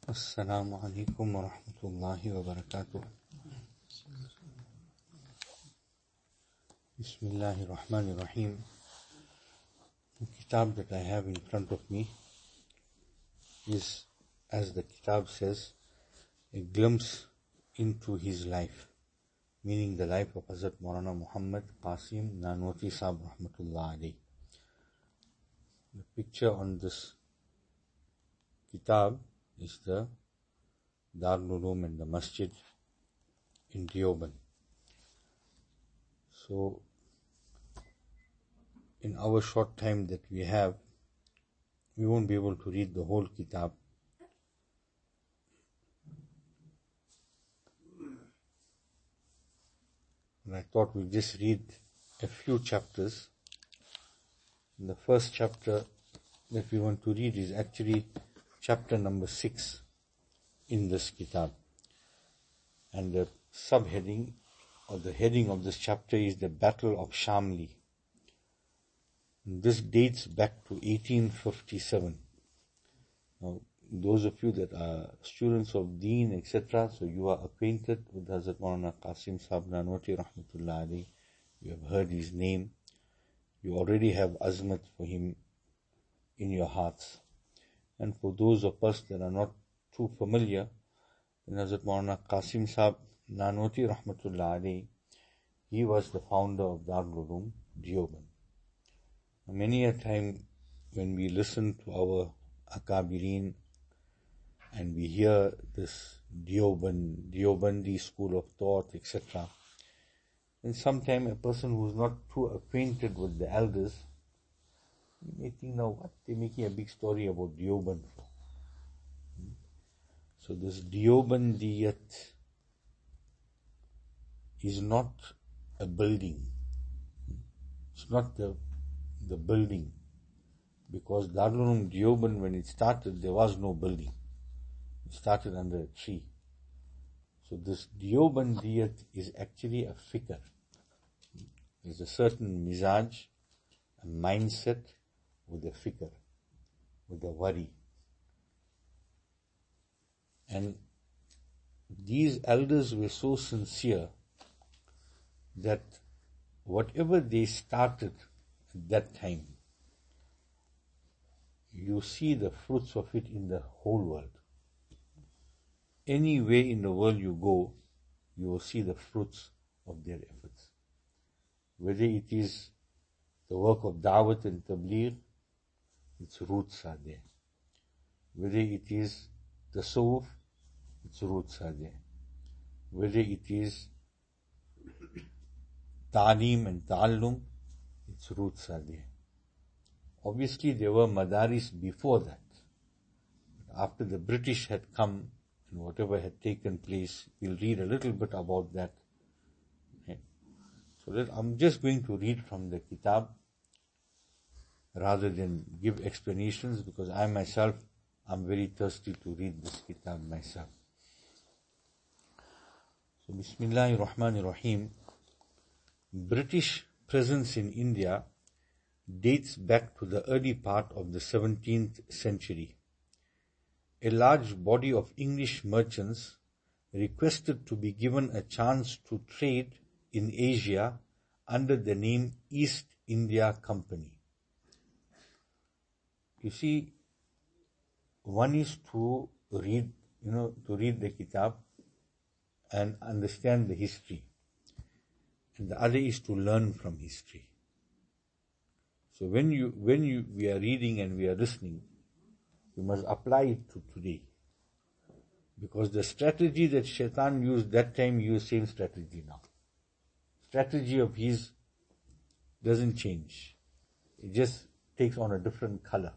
Assalamu alaikum wa rahmatullahi wa barakatuh. Bismillahir Rahmanir Rahim. The kitab that I have in front of me is, as the kitab says, a glimpse into his life, meaning the life of Hazrat Maulana Muhammad Qasim Nanoti Sahib Rahmatullah alayhi. The picture on this kitab is the Darul Uloom and the Masjid in Deoband. So, in our short time that we have, we won't be able to read the whole kitab. And I thought we'd just read a few chapters. And the first chapter that we want to read is actually chapter number 6 in this kitab. And the subheading or the heading of this chapter is the Battle of Shamli. And this dates back to 1857. Now, those of you that are students of Deen, etc., so you are acquainted with Hazrat Maulana Qasim Sahib Nanoti Rahmatullah alayhi. You have heard his name. You already have azmat for him in your hearts. And for those of us that are not too familiar, then Hazrat Maulana Qasim Sahib Nanoti Rahmatullah alayhi, he was the founder of Darul Uloom, Deoband. Many a time when we listen to our Akabireen and we hear this Deobandi school of thought, etc., then sometimes a person who is not too acquainted with the elders, you may think, now what, they're making a big story about Deoband for. So this Deobandiyat is not a building. It's not the building. Because Darul Uloom Deoband, when it started, there was no building. It started under a tree. So this Deobandiyat is actually a fikr. There's a certain mizaj, a mindset with a fikr, with a worry. And these elders were so sincere that whatever they started at that time, you see the fruits of it in the whole world. Anywhere in the world you go, you will see the fruits of their efforts. Whether it is the work of Dawat and Tabligh, its roots are there. Whether it is the Tasawwuf, its roots are there. Whether it is Ta'aleem and Ta'allum, its roots are there. Obviously, there were madaris before that. After the British had come and whatever had taken place, we'll read a little bit about that. Okay. So I'm just going to read from the kitab rather than give explanations, because I myself am very thirsty to read this kitab myself. So Bismillahir Rahmanir Rahim. British presence in India dates back to the early part of the 17th century. A large body of English merchants requested to be given a chance to trade in Asia under the name East India Company. You see, one is to read the kitab and understand the history. And the other is to learn from history. So when we are reading and we are listening, we must apply it to today. Because the strategy that Shaitan used that time, use same strategy now. Strategy of his doesn't change. It just takes on a different color.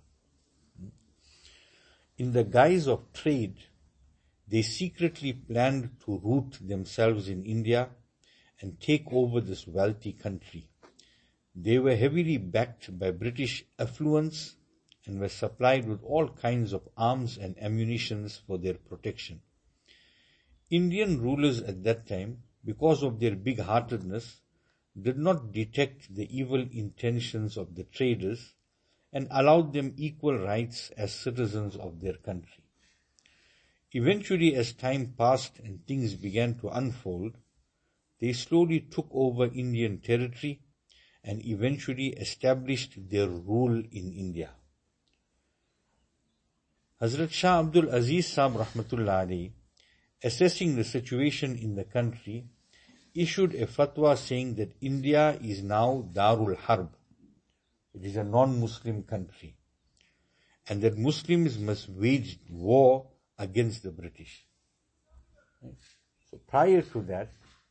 In the guise of trade, they secretly planned to root themselves in India and take over this wealthy country. They were heavily backed by British affluence and were supplied with all kinds of arms and ammunitions for their protection. Indian rulers at that time, because of their big-heartedness, did not detect the evil intentions of the traders and allowed them equal rights as citizens of their country. Eventually, as time passed and things began to unfold, they slowly took over Indian territory and eventually established their rule in India. Hazrat Shah Abdul Aziz Sahib Rahmatullah Alayhi, assessing the situation in the country, issued a fatwa saying that India is now Darul Harb. It is a non-Muslim country, and that Muslims must wage war against the British. So prior to that,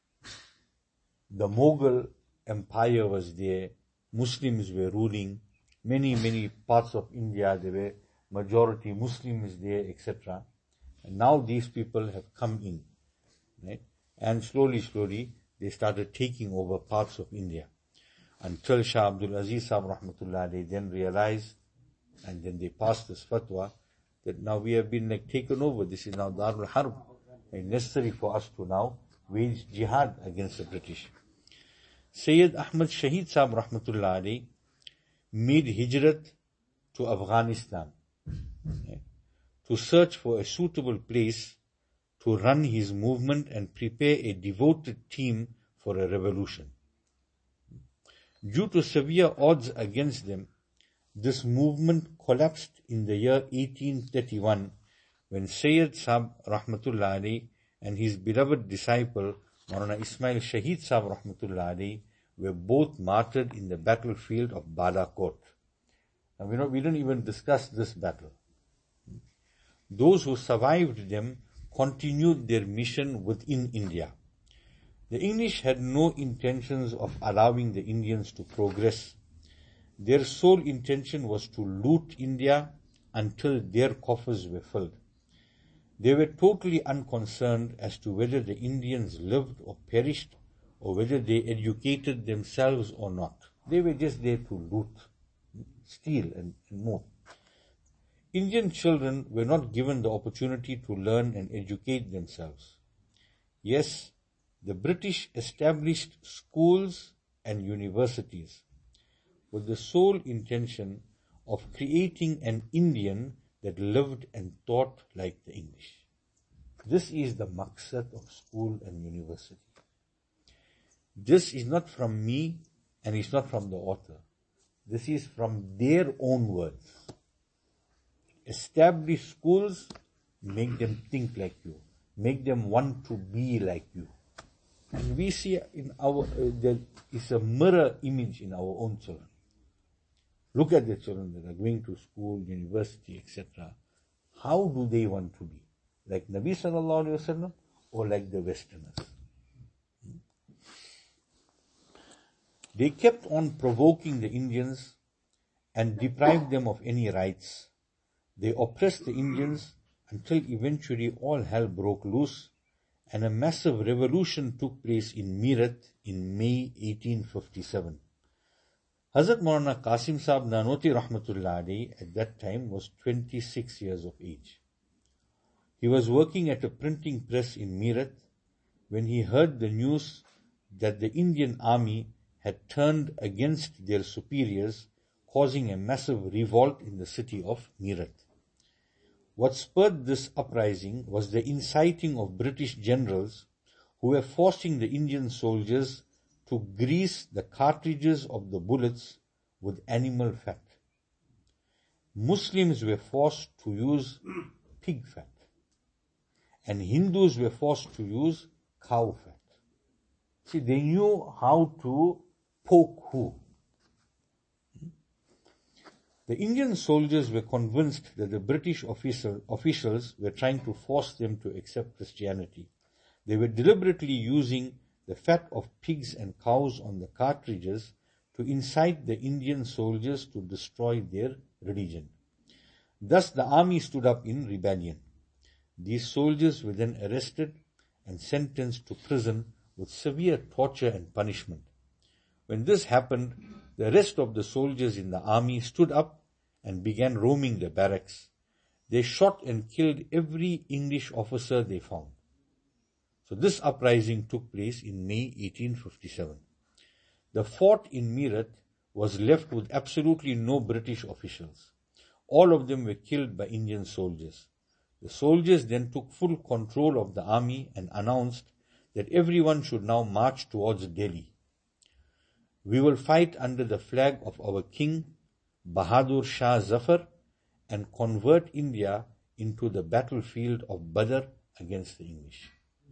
the Mughal Empire was there, Muslims were ruling, many parts of India, there were majority Muslims there, etc. And now these people have come in, right? And slowly they started taking over parts of India, until Shah Abdul Aziz Sahib Rahmatullah they then realized, and then they passed this fatwa, that now we have been taken over, this is now Darul Harb, and necessary for us to now wage jihad against the British. Sayyid Ahmad Shahid Sahib Rahmatullah alayhi made hijrat to Afghanistan, to search for a suitable place to run his movement and prepare a devoted team for a revolution. Due to severe odds against them, this movement collapsed in the year 1831 when Sayyid Sahib Rahmatullah alayhi and his beloved disciple Maulana Ismail Shahid Sahib Rahmatullah alayhi were both martyred in the battlefield of Balakot. Now we don't even discuss this battle. Those who survived them continued their mission within India. The English had no intentions of allowing the Indians to progress. Their sole intention was to loot India until their coffers were filled. They were totally unconcerned as to whether the Indians lived or perished, or whether they educated themselves or not. They were just there to loot, steal and move. Indian children were not given the opportunity to learn and educate themselves. Yes, the British established schools and universities with the sole intention of creating an Indian that lived and thought like the English. This is the maqsad of school and university. This is not from me and it's not from the author. This is from their own words. Establish schools, make them think like you, make them want to be like you. And we see in there is a mirror image in our own children. Look at the children that are going to school, university, etc. How do they want to be? Like Nabi sallallahu alaihi wasallam or like the Westerners? They kept on provoking the Indians and deprived them of any rights. They oppressed the Indians until eventually all hell broke loose and a massive revolution took place in Meerut in May 1857. Hazrat Maulana Qasim Sahib Nanoti Rahmatullah Alayhi at that time was 26 years of age. He was working at a printing press in Meerut when he heard the news that the Indian army had turned against their superiors, causing a massive revolt in the city of Meerut. What spurred this uprising was the inciting of British generals who were forcing the Indian soldiers to grease the cartridges of the bullets with animal fat. Muslims were forced to use pig fat, and Hindus were forced to use cow fat. See, they knew how to poke who. The Indian soldiers were convinced that the British officials were trying to force them to accept Christianity. They were deliberately using the fat of pigs and cows on the cartridges to incite the Indian soldiers to destroy their religion. Thus the army stood up in rebellion. These soldiers were then arrested and sentenced to prison with severe torture and punishment. When this happened, the rest of the soldiers in the army stood up and began roaming the barracks. They shot and killed every English officer they found. So this uprising took place in May 1857. The fort in Meerut was left with absolutely no British officials. All of them were killed by Indian soldiers. The soldiers then took full control of the army and announced that everyone should now march towards Delhi. We will fight under the flag of our king, Bahadur Shah Zafar, and convert India into the battlefield of Badr against the English.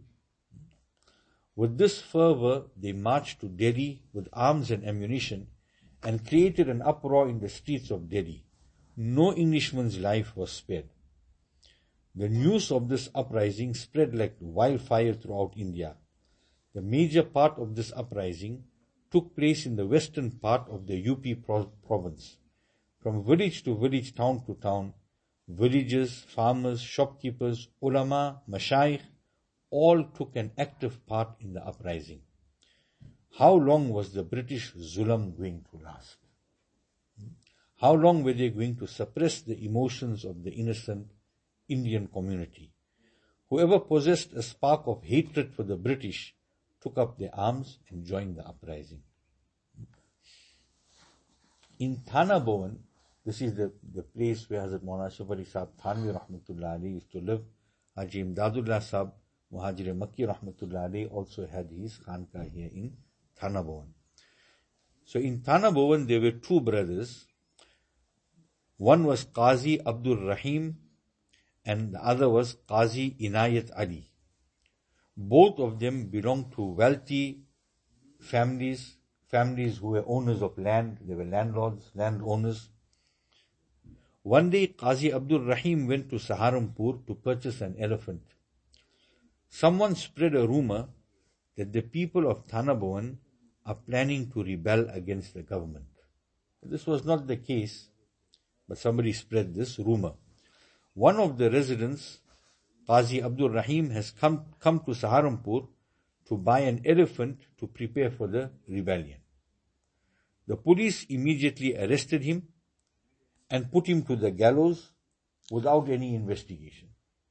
With this fervor, they marched to Delhi with arms and ammunition and created an uproar in the streets of Delhi. No Englishman's life was spared. The news of this uprising spread like wildfire throughout India. The major part of this uprising took place in the western part of the UP province. From village to village, town to town, villagers, farmers, shopkeepers, ulama, mashayikh, all took an active part in the uprising. How long was the British Zulam going to last? How long were they going to suppress the emotions of the innocent Indian community? Whoever possessed a spark of hatred for the British took up their arms and joined the uprising. In Thana Bhawan, this is the place where Hazrat Maulana Ashraf Ali Sahib Thanvi Rahmatullah Ali used to live. Haji Imdadullah Sahib Muhajir Makki Rahmatullah Ali also had his khanka here in Thana Bhawan. So in Thana Bhawan there were two brothers. One was Qazi Abdul Rahim and the other was Qazi Inayat Ali. Both of them belonged to wealthy families who were owners of land. They were landlords, landowners. One day Qazi Abdul Rahim went to Saharanpur to purchase an elephant. Someone spread a rumor that the people of Thana Bhawan are planning to rebel against the government. This was not the case, but somebody spread this rumor. One of the residents, Qazi Abdul Rahim, has come to Saharanpur to buy an elephant to prepare for the rebellion. The police immediately arrested him and put him to the gallows without any investigation.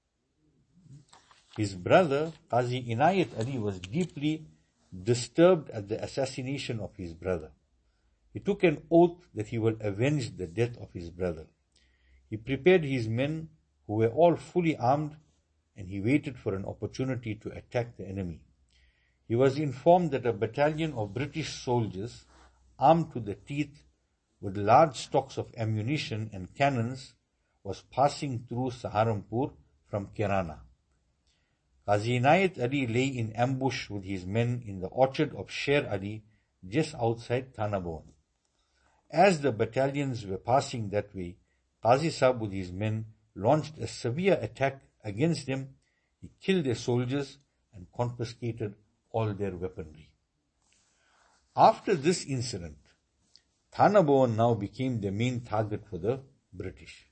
His brother, Qazi Inayat Ali, was deeply disturbed at the assassination of his brother. He took an oath that he will avenge the death of his brother. He prepared his men, who were all fully armed, and he waited for an opportunity to attack the enemy. He was informed that a battalion of British soldiers, armed to the teeth with large stocks of ammunition and cannons, was passing through Saharanpur from Kirana. Qazi Inayat Ali lay in ambush with his men in the orchard of Sher Ali just outside Thana Bhawan. As the battalions were passing that way, Qazi Sahib with his men launched a severe attack against them. He killed their soldiers and confiscated all their weaponry. After this incident, Thana Bhawan now became the main target for the British.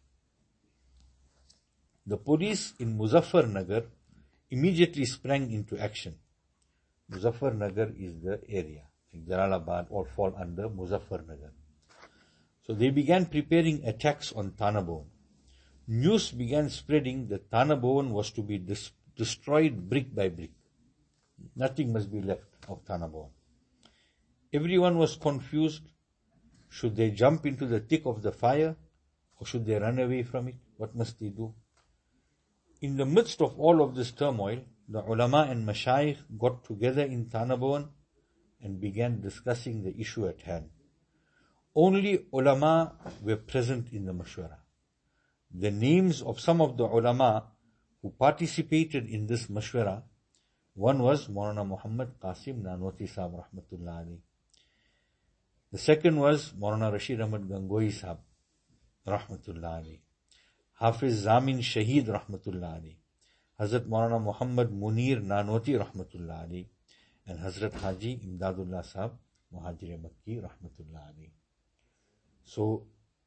The police in Muzaffarnagar immediately sprang into action. Muzaffarnagar is the area. Jalalabad all fall under Muzaffarnagar. So they began preparing attacks on Thana Bhawan. News began spreading that Thana Bhawan was to be destroyed brick by brick. Nothing must be left of Thana Bhawan. Everyone was confused. Should they jump into the thick of the fire or should they run away from it? What must they do? In the midst of all of this turmoil, the ulama and mashayikh got together in Thana Bhawan and began discussing the issue at hand. Only ulama were present in the mashwara. The names of some of the ulama who participated in this mashwara, one was Maulana Muhammad Qasim Nanoti Sahib Rahmatullah Ali. The second was Maulana Rashid Ahmad Gangohi Sahib Rahmatullah Ali. Hafiz Zamin Shaheed Rahmatullah Ali, Hazrat Maulana Muhammad Munir Nanoti Rahmatullah Ali, and Hazrat Haji Imdadullah Sahib Muhajir Makki Rahmatullah Ali. So,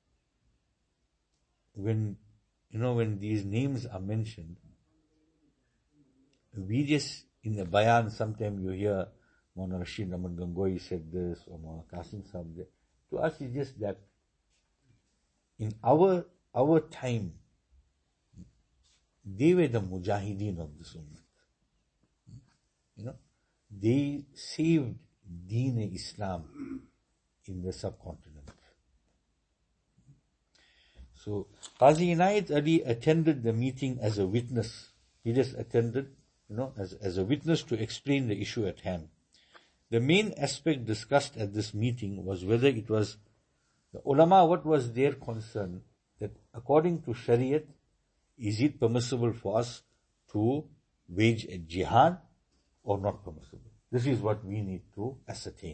when these names are mentioned, we just, in the bayan, sometimes you hear Maulana Rashid Ahmad Gangohi said this, or Maulana Qasim Sahib that. To us, it's just that in our time, they were the mujahideen of this ummah. They saved Deen-e-Islam in the subcontinent. So Qazi Inayat Ali attended the meeting as a witness. He just attended, as a witness to explain the issue at hand. The main aspect discussed at this meeting was whether it was the ulama, what was their concern, that according to Shariat, is it permissible for us to wage a jihad or not permissible? This is what we need to ascertain.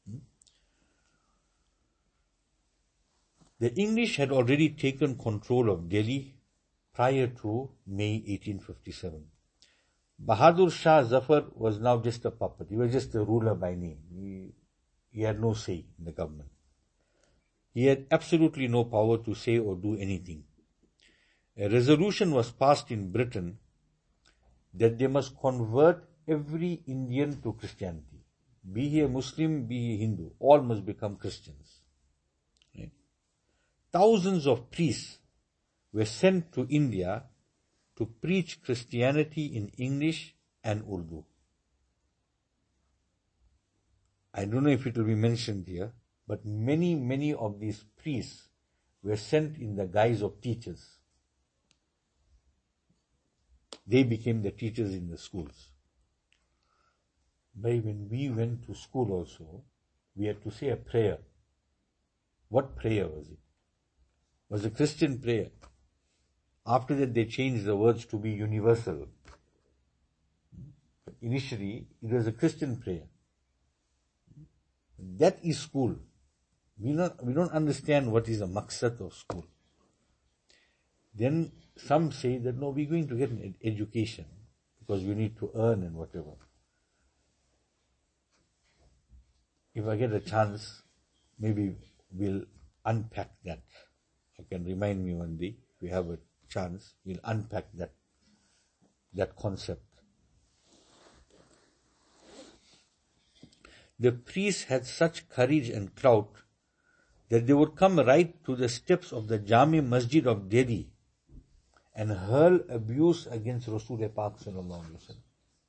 The English had already taken control of Delhi prior to May 1857. Bahadur Shah Zafar was now just a puppet. He was just a ruler by name. He had no say in the government. He had absolutely no power to say or do anything. A resolution was passed in Britain that they must convert every Indian to Christianity. Be he a Muslim, be he Hindu, all must become Christians. Right? Thousands of priests were sent to India to preach Christianity in English and Urdu. I don't know if it will be mentioned here, but many of these priests were sent in the guise of teachers. They became the teachers in the schools. But when we went to school also, we had to say a prayer. What prayer was it? It was a Christian prayer. After that they changed the words to be universal. But initially it was a Christian prayer. That is school. We don't understand what is the maqsad of school. Then some say that no, we're going to get an education because we need to earn and whatever. If I get a chance, maybe we'll unpack that. You can remind me one day, if we have a chance, we'll unpack that concept. The priests had such courage and clout that they would come right to the steps of the Jami Masjid of Delhi and hurl abuse against Rasul Pak sallallahu alaihi wasallam.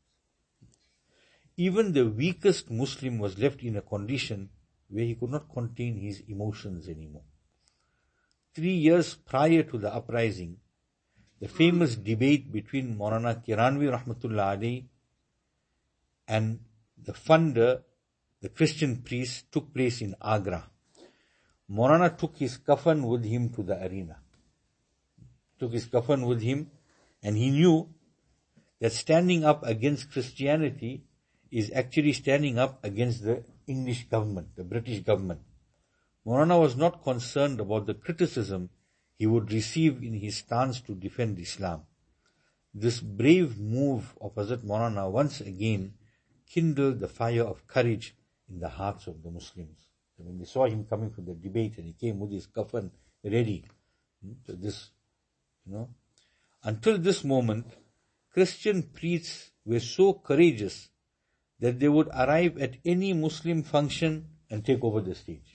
Even the weakest Muslim was left in a condition where he could not contain his emotions anymore. 3 years prior to the uprising, the famous debate between Maulana Kiranvi Rahmatullah alayhi and the funder, the Christian priest, took place in Agra. Maulana took his kafan with him to the arena. Took his kafan with him, and he knew that standing up against Christianity is actually standing up against the English government, the British government. Maulana was not concerned about the criticism he would receive in his stance to defend Islam. This brave move of Hazrat Maulana once again kindled the fire of courage in the hearts of the Muslims. So when they saw him coming from the debate and he came with his kafan ready, so this, until this moment, Christian priests were so courageous that they would arrive at any Muslim function and take over the stage.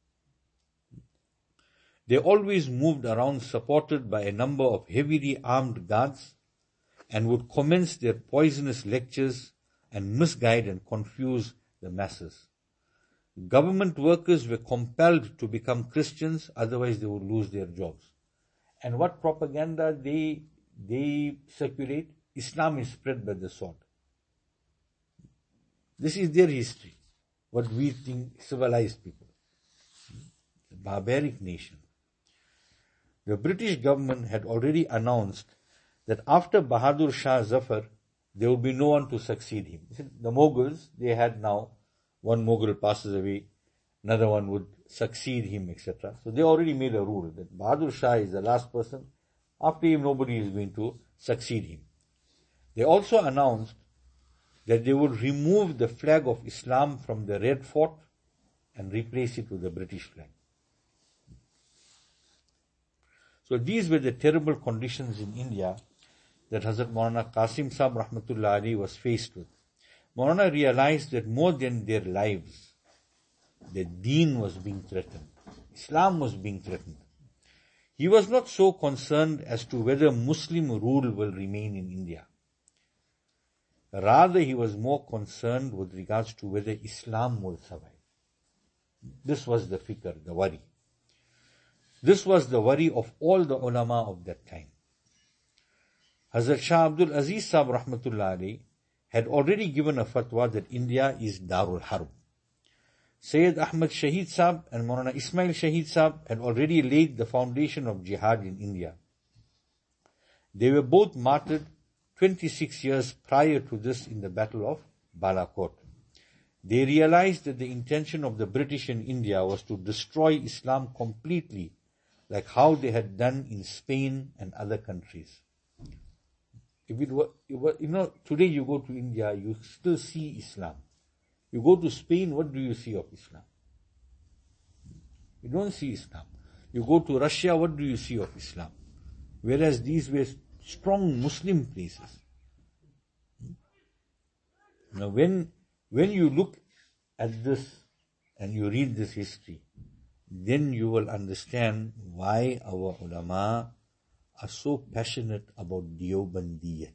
They always moved around supported by a number of heavily armed guards and would commence their poisonous lectures and misguide and confuse the masses. Government workers were compelled to become Christians, otherwise they would lose their jobs. And what propaganda they circulate? Islam is spread by the sword. This is their history, what we think civilized people. A barbaric nation. The British government had already announced that after Bahadur Shah Zafar, there would be no one to succeed him. The Mughals, they had now, one Mughal passes away, another one would succeed him, etc. So they already made a rule that Bahadur Shah is the last person. After him, nobody is going to succeed him. They also announced that they would remove the flag of Islam from the Red Fort and replace it with the British flag. So these were the terrible conditions in India that Hazrat Maulana Qasim Sahib Rahmatullah Ali was faced with. Maulana realized that more than their lives, the deen was being threatened. Islam was being threatened. He was not so concerned as to whether Muslim rule will remain in India. Rather, he was more concerned with regards to whether Islam will survive. This was the fikr, the worry. This was the worry of all the ulama of that time. Hazrat Shah Abdul Aziz Sahib Rahmatullah alayhi had already given a fatwa that India is Darul Harb. Sayyid Ahmad Shahid Sahib and Maulana Ismail Shahid Sahib had already laid the foundation of jihad in India. They were both martyred 26 years prior to this in the Battle of Balakot. They realized that the intention of the British in India was to destroy Islam completely, like how they had done in Spain and other countries. If it were, today you go to India, you still see Islam. You go to Spain, what do you see of Islam? You don't see Islam. You go to Russia, what do you see of Islam? Whereas these were strong Muslim places. Now when you look at this and you read this history, then you will understand why our ulama are so passionate about Deobandiyat.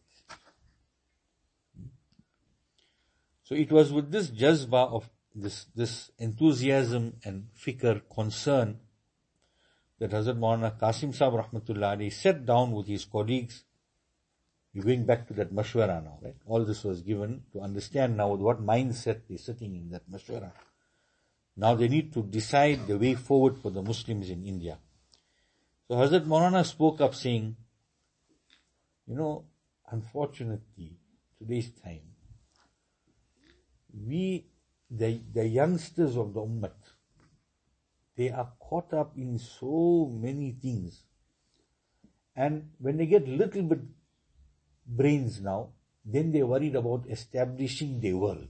So it was with this jazba of this enthusiasm and fikr, concern, that Hazrat Maulana Qasim Sahib Rahmatullah alayhi sat down with his colleagues. We're going back to that mashwara now, right? All this was given to understand now what mindset they're sitting in that mashwara. Now they need to decide the way forward for the Muslims in India. So Hazrat Maulana spoke up saying, unfortunately, today's time, the youngsters of the ummah, they are caught up in so many things. And when they get little bit brains now, then they're worried about establishing their world.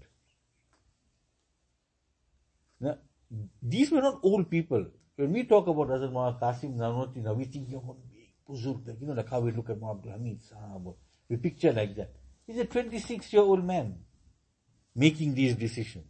Now, these were not old people. When we talk about Hazrat Maulana Qasim Nanoti, now we think of big buzurg, like how we look at Maulana Abdul Hamid Sahab, we picture like that. He's a 26-year-old man making these decisions.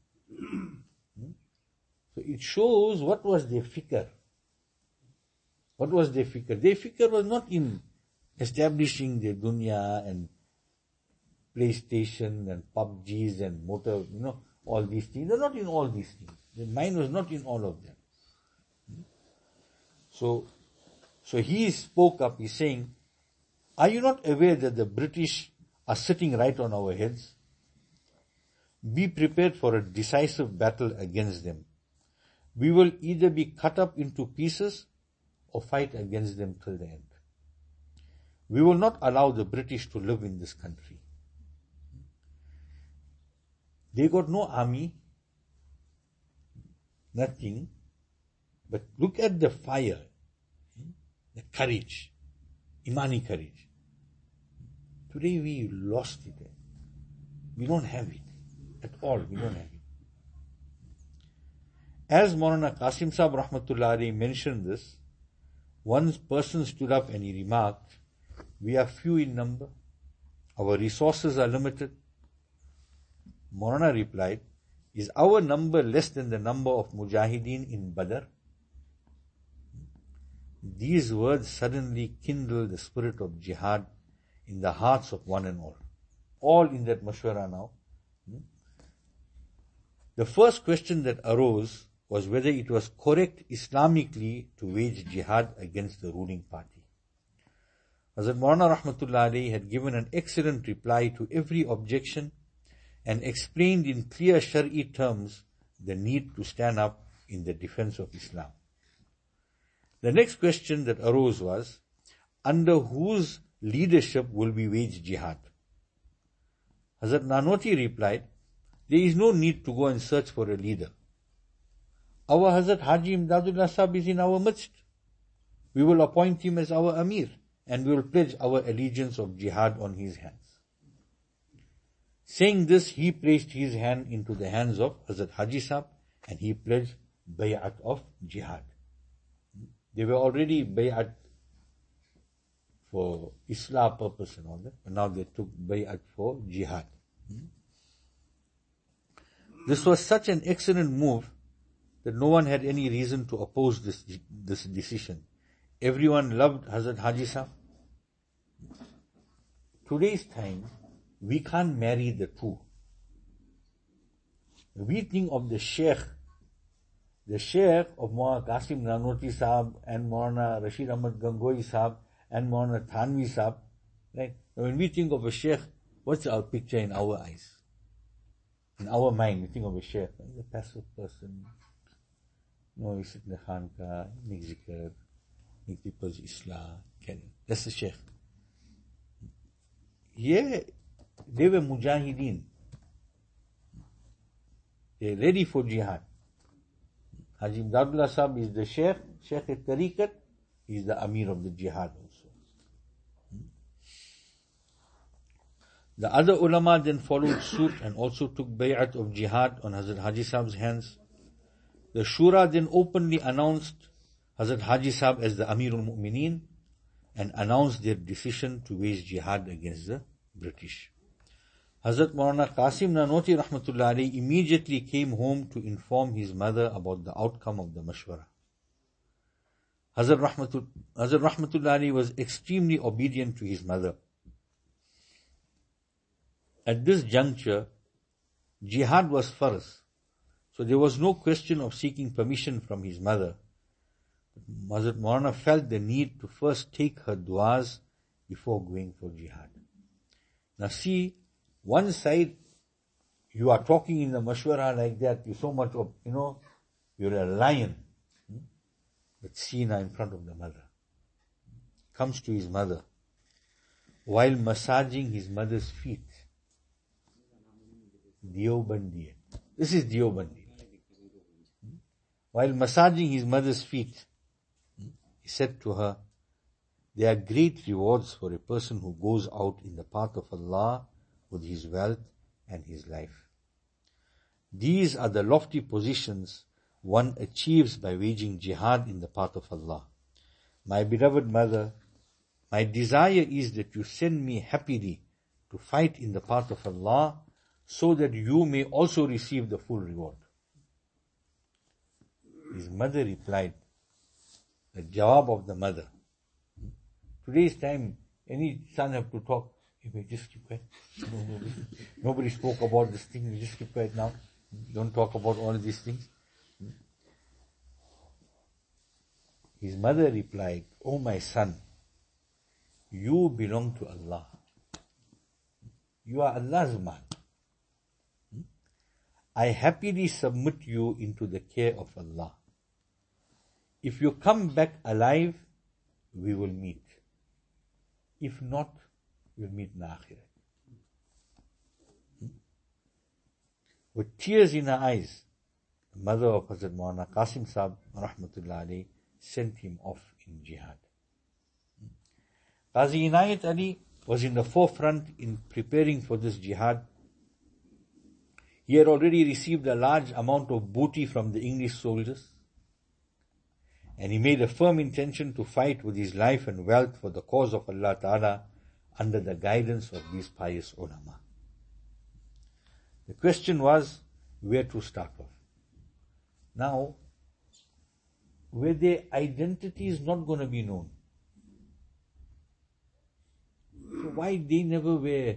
So it shows what was their fikr. What was their fikr? Their fikr was not in establishing their dunya and PlayStation and PUBGs and motor, all these things. They're not in all these things. Their mind was not in all of them. So he spoke up, he's saying, are you not aware that the British are sitting right on our heads? Be prepared for a decisive battle against them. We will either be cut up into pieces or fight against them till the end. We will not allow the British to live in this country. They got no army, nothing, but look at the fire, the courage, Imani courage. Today we lost it. We don't have it at all. We don't have it. As Maulana Qasim Sahib Rahmatullah alayhi mentioned this, one person stood up and he remarked, we are few in number, our resources are limited. Maulana replied, is our number less than the number of mujahideen in Badr? These words suddenly kindled the spirit of jihad in the hearts of one and all. All in that mashwara now. The first question that arose was whether it was correct Islamically to wage jihad against the ruling party. Hazrat Maulana Rahmatullah alayhi had given an excellent reply to every objection and explained in clear Shari'i terms the need to stand up in the defense of Islam. The next question that arose was, under whose leadership will we wage jihad? Hazrat Nanoti replied, there is no need to go and search for a leader. Our Hazrat Haji Imdadullah Sahib is in our midst. We will appoint him as our Amir and we will pledge our allegiance of jihad on his hands. Saying this, he placed his hand into the hands of Hazrat Haji Sahib and he pledged bay'at of jihad. They were already bay'at for Islah purpose and all that, but now they took bay'at for jihad. This was such an excellent move that no one had any reason to oppose this decision. Everyone loved Hazrat Haji Sahib. Today's time, we can't marry the two. We think of the Sheikh The Sheikh of Maulana Qasim Nanoti Sahab and Maulana Rashid Ahmad Gangoi Sahab and Maulana Thanvi Sahab, right? When we think of a Sheikh, what's our picture in our eyes? In our mind, we think of a Sheikh, a passive person. No, he sit in the khanka, make zikr, make people's islah, that's the Sheikh. Yeah, they were mujahideen. They're ready for jihad. Haji Imdadullah Sahib is the Sheikh al-Tariqat, he is the Amir of the jihad also. The other ulama then followed suit and also took bay'at of jihad on Hazrat Haji Sahib's hands. The Shura then openly announced Hazrat Haji Sahib as the Amirul Mu'mineen and announced their decision to wage jihad against the British. Hazrat Maulana Qasim Nanoti Rahmatullah Alayhi immediately came home to inform his mother about the outcome of the mashwara. Hazrat Rahmatullah Alayhi was extremely obedient to his mother. At this juncture, jihad was farz, so there was no question of seeking permission from his mother. Hazrat Maulana felt the need to first take her du'as before going for jihad. Now see, one side, you are talking in the mashwara like that, you're so much of, you're a lion. But Sina in front of the mother. Comes to his mother. While massaging his mother's feet. Deobandi. This is Deobandi. While massaging his mother's feet, he said to her, there are great rewards for a person who goes out in the path of Allah with his wealth and his life. These are the lofty positions one achieves by waging jihad in the path of Allah. My beloved mother, my desire is that you send me happily to fight in the path of Allah so that you may also receive the full reward. His mother replied, the jawab of the mother. Today's time, any son have to talk. Just keep quiet. Nobody spoke about this thing. You just keep quiet now. Don't talk about all these things. His mother replied, "Oh my son, you belong to Allah. You are Allah's man. I happily submit you into the care of Allah. If you come back alive, we will meet. If not, we'll meet in Akhirat." With tears in her eyes, the mother of Hazrat Maulana Qasim Sahib Rahmatullah Alayhi sent him off in jihad. Qazi Inayat Ali was in the forefront in preparing for this jihad. He had already received a large amount of booty from the English soldiers, and he made a firm intention to fight with his life and wealth for the cause of Allah Ta'ala under the guidance of these pious ulama. The question was where to start off. Now, where their identity is not going to be known. So why they never wear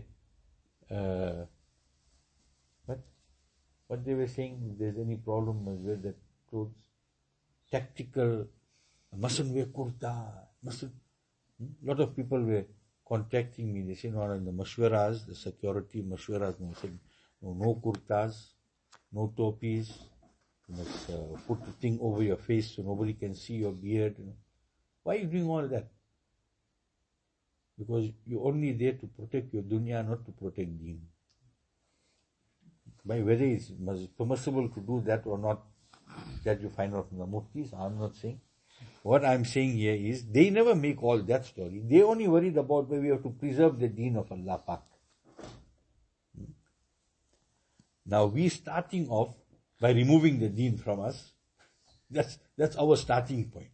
what they were saying, if there's any problem, must wear that clothes. Tactical, mustn't wear kurta, mustn't. A lot of people were contacting me. They said, no, in the mashwaras, the security mashwaras, they said, no kurtas, no topis, you must put the thing over your face so nobody can see your beard. Why are you doing all that? Because you're only there to protect your dunya, not to protect deen. By whether it's permissible to do that or not, that you find out from the muftis, I'm not saying. What I'm saying here is, they never make all that story. They only worried about where we have to preserve the deen of Allah Pak. Now we starting off by removing the deen from us. That's our starting point.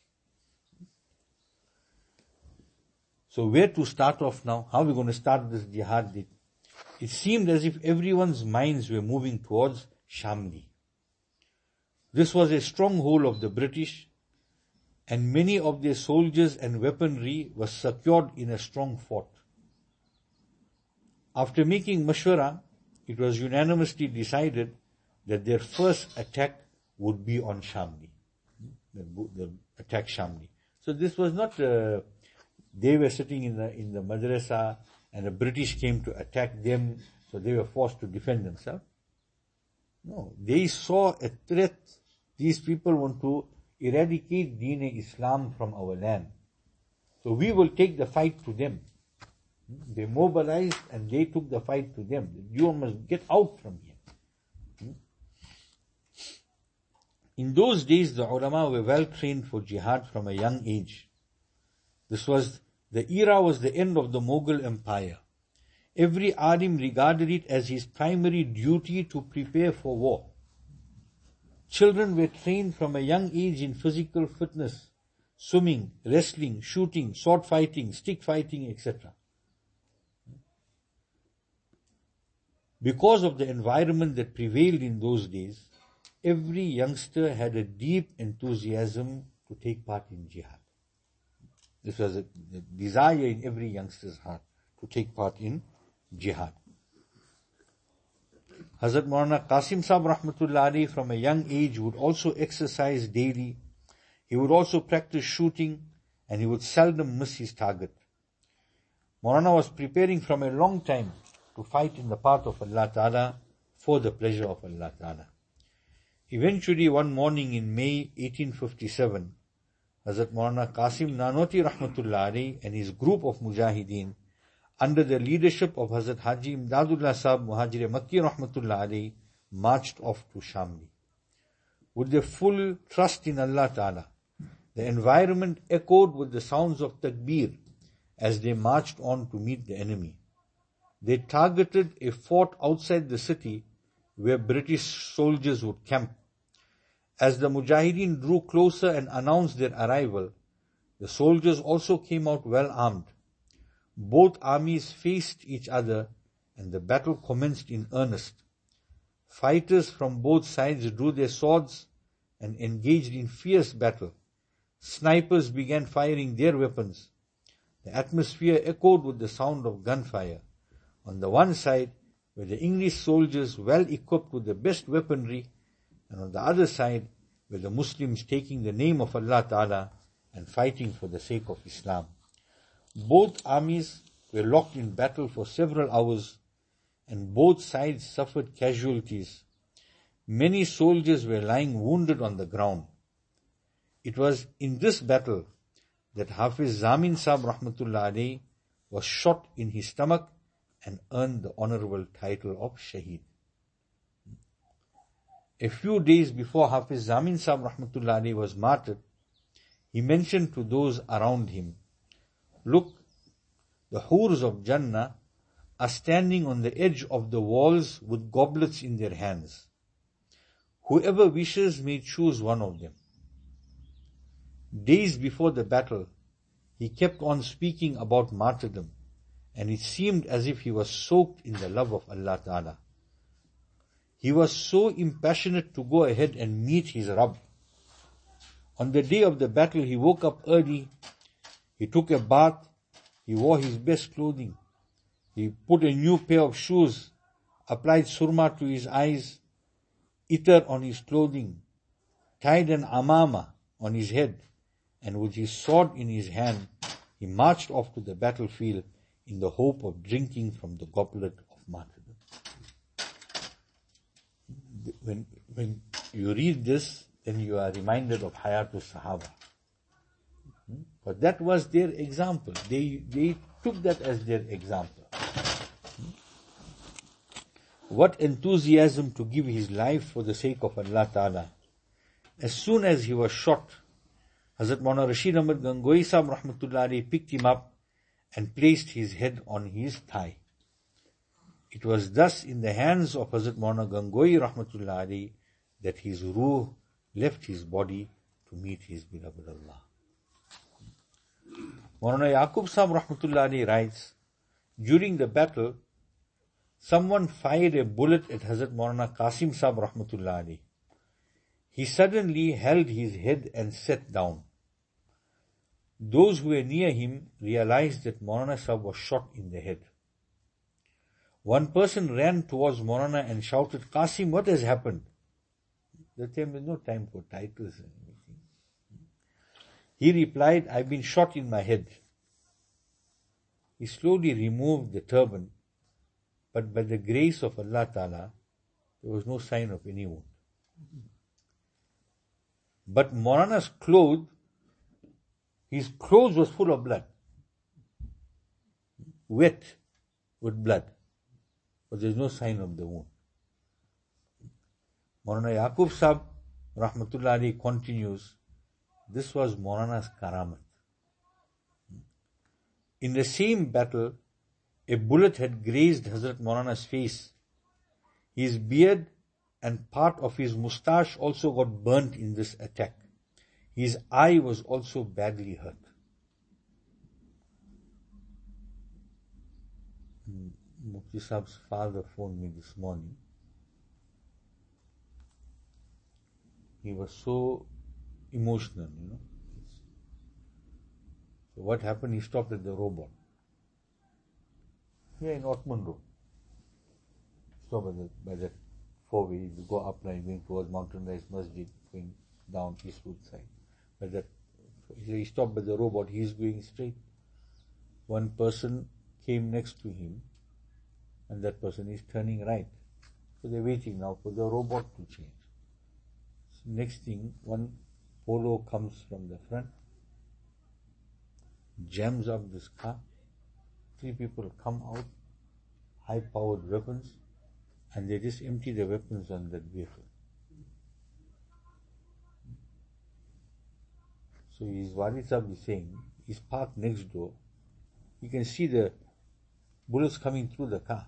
So where to start off now? How are we going to start this jihad? It seemed as if everyone's minds were moving towards Shamli. This was a stronghold of the British, and many of their soldiers and weaponry was secured in a strong fort. After making mashwara, it was unanimously decided that their first attack would be on Shamli. They'll attack Shamli. So this was not, they were sitting in the madrasa and the British came to attack them, so they were forced to defend themselves. No, they saw a threat. These people want to eradicate Deen-e-Islam from our land. So we will take the fight to them. They mobilized and they took the fight to them. You must get out from here. In those days, the ulama were well trained for jihad from a young age. The era was the end of the Mughal Empire. Every alim regarded it as his primary duty to prepare for war. Children were trained from a young age in physical fitness, swimming, wrestling, shooting, sword fighting, stick fighting, etc. Because of the environment that prevailed in those days, every youngster had a deep enthusiasm to take part in jihad. This was a desire in every youngster's heart to take part in jihad. Hazrat Maulana Qasim Sahib Rahmatullah Alayhi from a young age would also exercise daily. He would also practice shooting and he would seldom miss his target. Maulana was preparing from a long time to fight in the path of Allah Ta'ala for the pleasure of Allah Ta'ala. Eventually one morning in May 1857, Hazrat Maulana Qasim Nanoti Rahmatullah Alayhi and his group of Mujahideen under the leadership of Hazrat Haji Imdadullah Sahib Muhajir Makki Rahmatullah Alayhi marched off to Shamli. With their full trust in Allah Ta'ala, the environment echoed with the sounds of takbir as they marched on to meet the enemy. They targeted a fort outside the city where British soldiers would camp. As the Mujahideen drew closer and announced their arrival, the soldiers also came out well armed. Both armies faced each other and the battle commenced in earnest. Fighters from both sides drew their swords and engaged in fierce battle. Snipers began firing their weapons. The atmosphere echoed with the sound of gunfire. On the one side were the English soldiers well equipped with the best weaponry, and on the other side were the Muslims taking the name of Allah Ta'ala and fighting for the sake of Islam. Both armies were locked in battle for several hours and both sides suffered casualties. Many soldiers were lying wounded on the ground. It was in this battle that Hafiz Zamin Sahib Rahmatullah Alayhi was shot in his stomach and earned the honorable title of Shaheed. A few days before Hafiz Zamin Sahib Rahmatullah Alayhi was martyred, he mentioned to those around him, "Look, the hurs of Jannah are standing on the edge of the walls with goblets in their hands. Whoever wishes may choose one of them." Days before the battle, he kept on speaking about martyrdom, and it seemed as if he was soaked in the love of Allah Ta'ala. He was so impassionate to go ahead and meet his Rabb. On the day of the battle, he woke up early, he took a bath, he wore his best clothing, he put a new pair of shoes, applied surma to his eyes, itar on his clothing, tied an amama on his head, and with his sword in his hand, he marched off to the battlefield in the hope of drinking from the goblet of martyrdom. When you read this, then you are reminded of Hayatul Sahaba. But that was their example. They took that as their example. What enthusiasm to give his life for the sake of Allah Ta'ala. As soon as he was shot, Hazrat Maulana Rashid Ahmad Gangoi Sahib Rahmatullah Alayhi picked him up and placed his head on his thigh. It was thus in the hands of Hazrat Maulana Gangoi Rahmatullah Alayhi that his ruh left his body to meet his beloved Allah. Maulana Yaqub Sahib Rahmatullah Alayhi writes, during the battle, someone fired a bullet at Hazrat Maulana Qasim Sahib Rahmatullah Alayhi. He suddenly held his head and sat down. Those who were near him realized that Maulana Sahib was shot in the head. One person ran towards Maulana and shouted, "Qasim, what has happened?" That time there's no time for titles and everything. He replied, I've been shot in my head. He slowly removed the turban, but by the grace of Allah Ta'ala, there was no sign of any wound. But Maulana's clothes, his clothes was full of blood. Wet with blood. But there's no sign of the wound. Maulana Yaqub Sahib, Rahmatullah Ali, continues, this was Maulana's karamat. In the same battle, a bullet had grazed Hazrat Maulana's face. His beard and part of his moustache also got burnt in this attack. His eye was also badly hurt. Mufti Sahib's father phoned me this morning. He was so emotional, So what happened? He stopped at the robot. Here in Ottoman Road. Stop by that four-way. You go up line, going towards Mountain Rise Masjid, going down Eastwood side. He stopped by the robot. He is going straight. One person came next to him, and that person is turning right. So they're waiting now for the robot to change. So next thing, one polo comes from the front, jams up this car. 3 people come out, high-powered weapons, and they just empty the weapons on that vehicle. So his Wali Sahib is saying, he's parked next door. You can see the bullets coming through the car.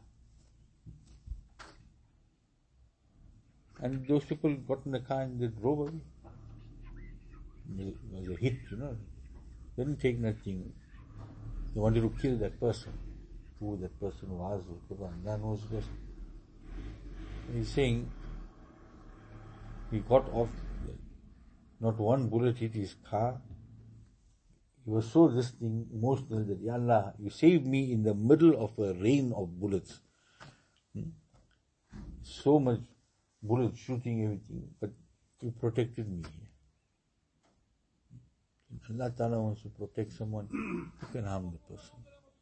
And those people got in the car and they drove away. It was a hit, They didn't take nothing. They wanted to kill that person. Who that person was, Allah knows best. He's saying, he got off, not one bullet hit his car. He was so emotional that, Ya Allah, you saved me in the middle of a rain of bullets. So much bullets shooting everything, but you protected me. Allah Ta'ala wants to protect someone, you can harm the person.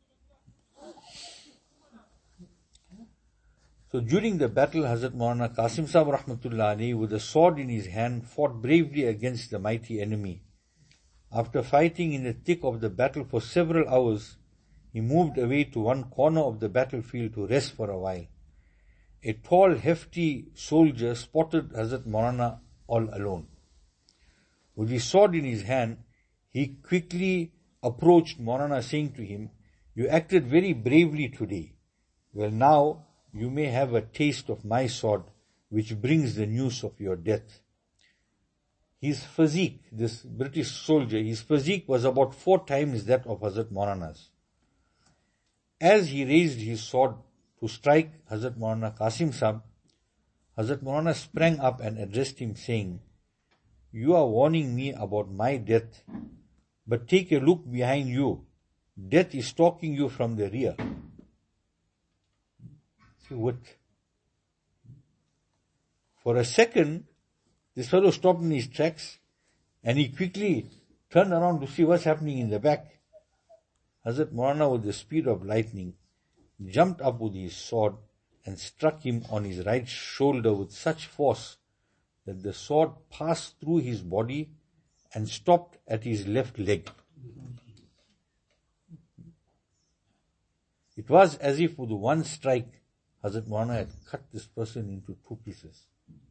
So during the battle, Hazrat Maulana Qasim Sahib Rahmatullah Ali, with a sword in his hand, fought bravely against the mighty enemy. After fighting in the thick of the battle for several hours, he moved away to one corner of the battlefield to rest for a while. A tall, hefty soldier spotted Hazrat Maulana all alone. With his sword in his hand, he quickly approached Maulana, saying to him, "You acted very bravely today. Well, now you may have a taste of my sword, which brings the news of your death." His physique, this British soldier, his physique was about 4 times that of Hazrat Maulana's. As he raised his sword to strike Hazrat Maulana Qasim Sahib, Hazrat Maulana sprang up and addressed him, saying, "You are warning me about my death, but take a look behind you. Death is stalking you from the rear." See what? For a second, this fellow stopped in his tracks and he quickly turned around to see what's happening in the back. Hazrat Maulana, with the speed of lightning, jumped up with his sword and struck him on his right shoulder with such force that the sword passed through his body and stopped at his left leg. It was as if with one strike, Hazrat Maulana had cut this person into 2 pieces.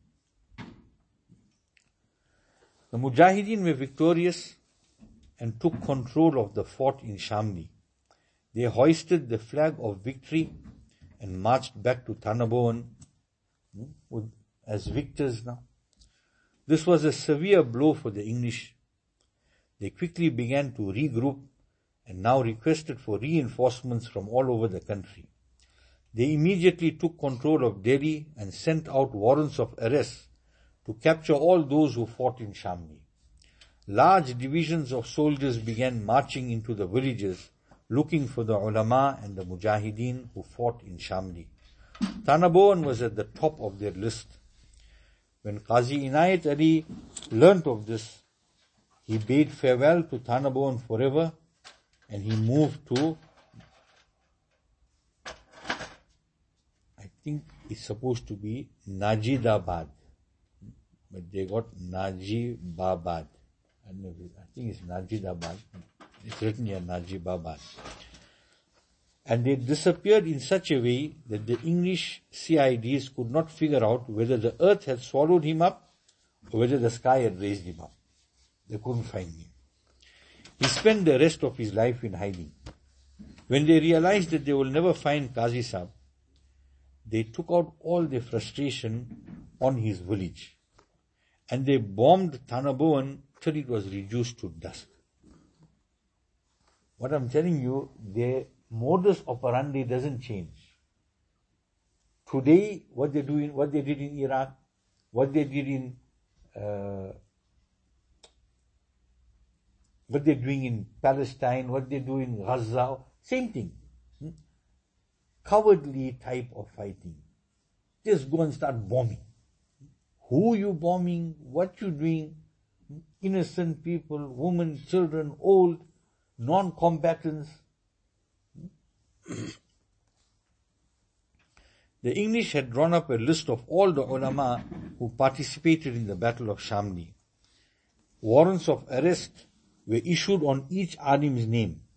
The Mujahideen were victorious and took control of the fort in Shamli. They hoisted the flag of victory and marched back to Tanaboan as victors now. This was a severe blow for the English. They quickly began to regroup and now requested for reinforcements from all over the country. They immediately took control of Delhi and sent out warrants of arrest to capture all those who fought in Shamli. Large divisions of soldiers began marching into the villages looking for the ulama and the mujahideen who fought in Shamli. Tanaboan was at the top of their list. When Qazi Inayat Ali learnt of this, he bade farewell to Thana Bhawan forever, and he moved to, I think it's supposed to be Najidabad, but they got Najibabad. I think it's Najidabad. It's written here Najibabad. And they disappeared in such a way that the English CIDs could not figure out whether the earth had swallowed him up or whether the sky had raised him up. They couldn't find him. He spent the rest of his life in hiding. When they realized that they will never find Qazi Sahib, they took out all their frustration on his village. And they bombed Thana Bhawan till it was reduced to dust. What I'm telling you, their modus operandi doesn't change. Today, what they did in Iraq, what they're doing in Palestine, what they do in Gaza, same thing. Cowardly type of fighting. Just go and start bombing. Who you bombing? What you doing? Innocent people, women, children, old, non-combatants. The English had drawn up a list of all the ulama who participated in the Battle of Shamli. Warrants of arrest were issued on each alim's name.